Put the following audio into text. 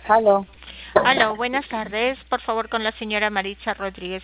Aló, Aló, buenas tardes. Por favor, con la señora Maritza Rodríguez.